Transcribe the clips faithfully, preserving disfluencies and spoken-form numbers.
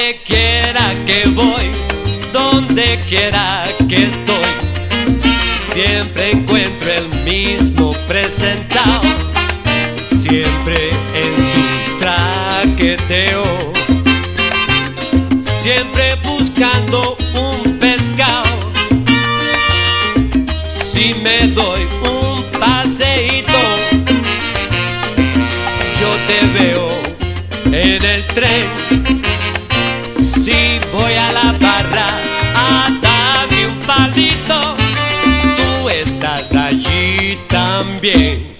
Donde quiera que voy, donde quiera que estoy, siempre encuentro el mismo presentado, siempre en su traqueteo, siempre buscando un pescado. Si me doy un paseíto, yo te veo en el tren. Si voy a la barra a darme un palito, tú estás allí también.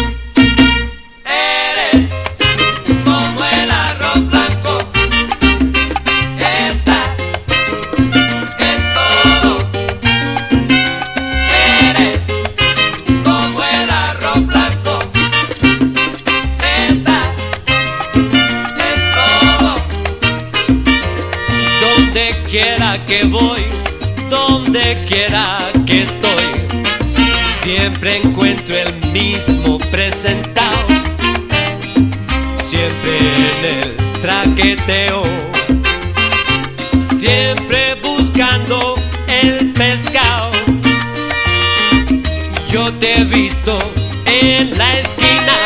Eres como el arroz blanco, estás en todo. Eres como el arroz blanco, estás en todo. Donde quiera que voy, donde quiera que estoy, siempre encuentro el mismo presentado, siempre en el traqueteo, siempre buscando el pescado. Yo te he visto en la esquina,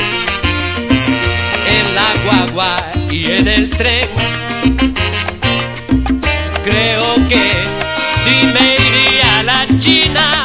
en la guagua y en el tren. Creo que si me iría a la China